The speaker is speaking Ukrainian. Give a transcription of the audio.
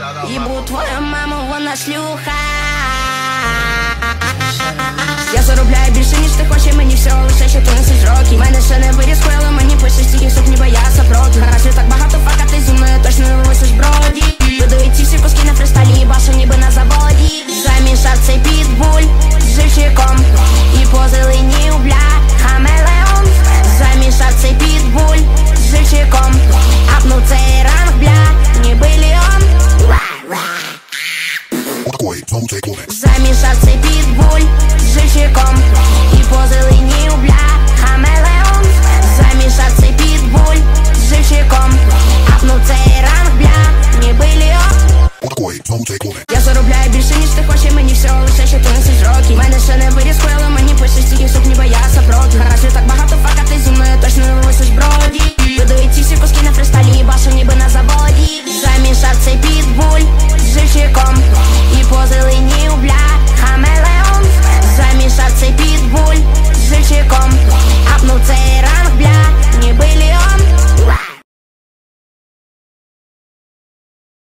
Ебу твою маму, вона шлюха. Я заробляю більше, ніж ти хочеш, мені всього лише 14 років. Мене ще не виріс хуйло, мені пишеш стільки, щоб ніби я сапроти. Гаразд, так багато факати зі мною точно не вивисиш броді. Видають ці всі куски на фристайлі, їбашу ніби на заводі. Замішав цей підбуль з живчиком і позеленів, бля, хамелеон. Замішав цей підбуль з живчиком, апнув цей ранг, бля, ніби ліон. Замішав цей підбуль з живчиком і позеленів, бля, хамелеон. Замішав цей підбуль з живчиком, апнув цей ранг, бля, ніби ліон.